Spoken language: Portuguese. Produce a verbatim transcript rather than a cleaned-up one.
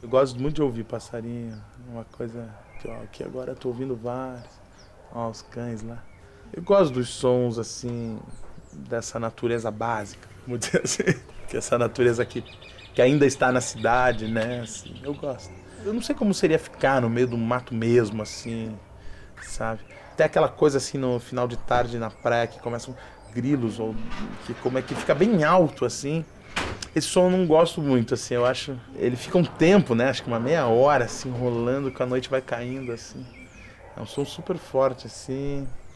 Eu gosto muito de ouvir passarinho, uma coisa que, ó, que agora eu tô ouvindo vários. Ó, os cães lá. Eu gosto dos sons, assim, dessa natureza básica, vamos dizer assim. Que essa natureza aqui, que ainda está na cidade, né, assim, eu gosto. Eu não sei como seria ficar no meio do mato mesmo, assim, sabe? Tem aquela coisa, assim, no final de tarde na praia, que começam grilos, ou que como é que fica bem alto, assim. Esse som eu não gosto muito, assim, eu acho... Ele fica um tempo, né, acho que uma meia hora, assim, rolando, que a noite vai caindo, assim. É um som super forte, assim...